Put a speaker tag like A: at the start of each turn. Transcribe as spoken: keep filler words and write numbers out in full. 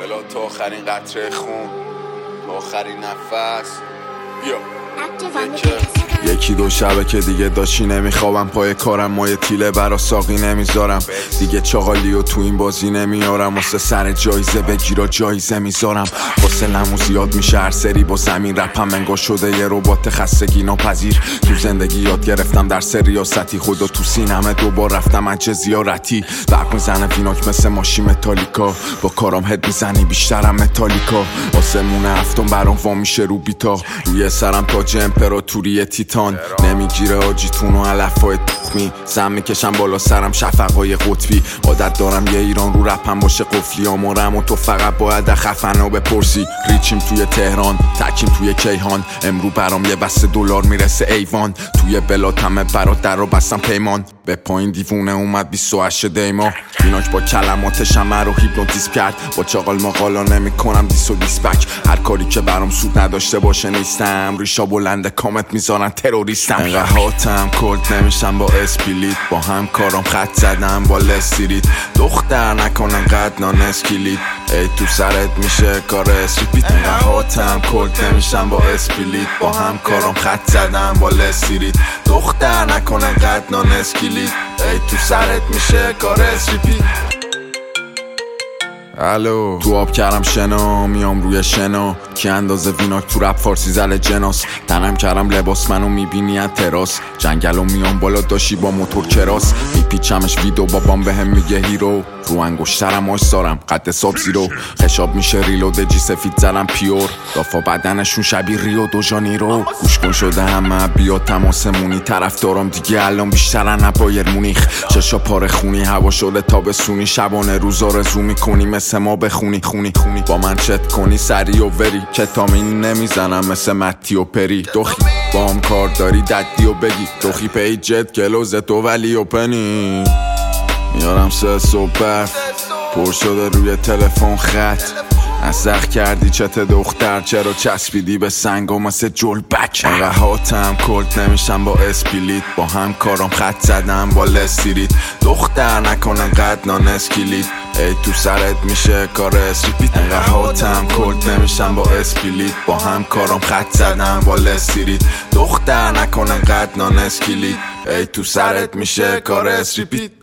A: بلا تا آخرین قطره خون، تا آخرین نفس. بیا یکی دو شبه که دیگه داشتی نمیخوابم، پای کارم مایه تیله برا ساقی نمیذارم، دیگه چاقالی و تو این بازی نمیارم، واسه سر جایزه بگیرا جایزه میذارم، واسه لمو زیاد میشه هر سری با زمین، رپم انگار شده یه ربات خستگی ناپذیر، تو زندگی یاد گرفتم در ریاستی، خدا تو سینمه دوبار رفتم اجه زیارتی، برق میزنه ویناک مثل ماشی متالیکا، با کارام هد میزنی بیشترم متالیکا، آسمون هفتم برام وا میشه رو بیتا، روی سرم تاج امپراتوری تیتان، نمیگیره آجیتون و علفای تخمی، زم میکشم بالا سرم شفقای قطبی، عادت دارم یه ایران رو رپم باشه قفلی آمارم و تو فقط باید خفنا بپرسی، ریچیم توی تهران تکیم توی کیهان، امرو برام یه بسته دلار میرسه ایوان، توی بلاتمه برات در رو بستم پیمان، به پایین دیوونه اومد بیست و هشت دیما، ایناک با کلماتش همه رو هیپنوتیزم کرد، با چاقال مقالا نمی کنم دیس و دیسپک، هر کاری که برام سود نداشته باشه نیستم، ریشا بلنده کامت میذارن تروریستم، انقدر هاتم کلت نمیشم با اسپلیت، با هم کارام خط زدم با لستریت، دختر نکنن قد نان اسکلیت، ای تو سرت میشه کار اسریپیت، انقدر هاتم کلت نمیشم با اسپلیت، با هم کارام خط زدم با لستریت، دختر نکنن قد نان اسکلیت، ای تو سرت میشه کار اسریپیت. الو تو آب کردم شنا، میام روی شنا، کی اندازه ویناک تو رپ فارسی زل جناس، تنم کردم لباس منو میبینی از تراس، جنگلو میام بالا داشی با موتور کراس، میپیچمش ویدو بابام بهم میگه هیرو، رو انگشترم آش دارم قد ساب زیرو، خشاب میشه ریلود جی سفید زلم پیور، دافا بدنشون شبیه ریو دو جانیرو، گوش کن شده همه بیا تماسمونی، طرف دارم دیگه الان بیشترن نبایر مونیخ، چشا پاره خونی هوا شده تابستونی، شبانه روزا رزو میکنی مثل ما بخونی خونی خونی، با من چت کنی سری و وری، کتامین نمیزنم مثل متی و پری، دوخی با هم کار داری ددی و بگی، دوخی پی جت گلوز تو ولی و پنی، میارم سه صبح برف پر شده روی تلفن خط، نسخ کردی چت دختر چرا چسبیدی به سنگا مثل جلبک، انقدر هاتم کلت نمیشم با اسپلیت، با هم کارام خط زدم با لستریت، دختر نکنن قد نان اسکلیت، ای تو سرت میشه کار اسریپیت، انقدر هاتم کلت نمیشم با اسپلیت، با هم کارام خط زدم با لستریت، دختر نکنن قد نان اسکلیت، ای تو سرت میشه کار اسریپیت.